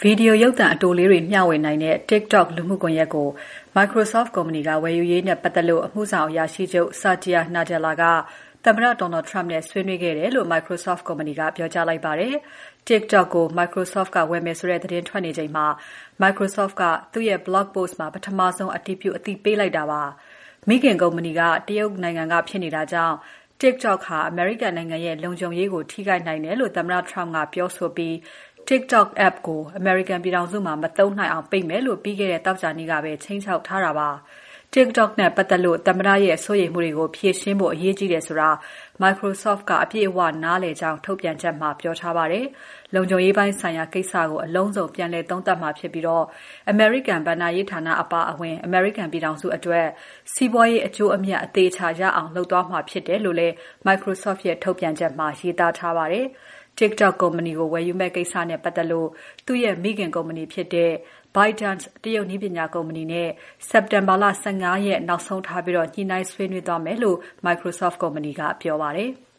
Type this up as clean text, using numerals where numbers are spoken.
ဗီဒီယိုရုပ်သံအတိုလေးတွေမျှဝေနိုင်တဲ့ TikTok လူမှုကွန်ရက်ကို Microsoft ကုမ္ပဏီကဝယ်ယူရေးနဲ့ပတ်သက်လို့အမှုဆောင်အရာရှိချုပ် Satya Nadella ကသမ္မတ Donald Trump နဲ့ဆွေးနွေးခဲ့တယ်လို့ Microsoft ကုမ္ပဏီကပြောကြားလိုက်ပါတယ်။ TikTok ကို Microsoft ကဝယ်မယ်ဆိုတဲ့သတင်းထွက်နေချိန်မှာ Microsoft ကသူ့ရဲ့ blog post မှာပထမဆုံးအတည်ပြုအသိပေးလိုက်တာပါ။ မိခင်ကုမ္ပဏီကတရုတ်နိုင်ငံကဖြစ်နေတာကြောင့် TikTok ဟာအမေရိကန်နိုင်ငံရဲ့လုံခြုံရေးကိုထိခိုက်နိုင်တယ်လို့သမ္မတ Trump ကပြောဆိုပြီး TikTok app ကိုအမေရိကန်ပြည်ထောင်စုမှာမသုံးနိုင်အောင်ပိတ်မယ်လို့ပြီးခဲ့တဲ့သောကြာနေ့ကပဲခြိမ်းခြောက်ထားတာပါ။ TikTok နဲ့ပတ်သက်လို့သမ္မတရဲ့စိုးရိမ်မှုတွေကိုဖြေရှင်းဖို့အရေးကြီးတယ်ဆိုတာ Microsoft ကအပြည့်အဝနားလည်ကြောင်းထုတ်ပြန်ချက်မှာပြောထားပါတယ်။ လုံခြုံရေးပိုင်းဆိုင်ရာကိစ္စကိုအလုံးစုံပြန်လည်သုံးသပ်မှာဖြစ်ပြီး အမေရိကန်ဘဏ္ဍာရေးဌာနအပါအဝင် အမေရိကန်ပြည်ထောင်စုအတွက် စီးပွားရေးအကျိုးအမြတ်အသေအချာရအောင်လုပ်သွားမှာဖြစ်တယ်လို့လည်း Microsoft ရဲ့ထုတ်ပြန်ချက်မှာရေးသားထားပါတယ်။ TikTok ကုမ္ပဏီကိုဝယ်ယူမယ့်ကိစ္စနဲ့ပတ်သက်လို့သူ့ရဲ့မိခင်ကုမ္ပဏီဖြစ်တဲ့ ByteDance တရုတ်နည်းပညာကုမ္ပဏီနဲ့စက်တင်ဘာ ၁၅ ရက်နောက်ဆုံးထားပြီးညှိနှိုင်းဆွေးနွေးသွားမယ်လို့ Microsoft ကုမ္ပဏီကပြောပါတယ်။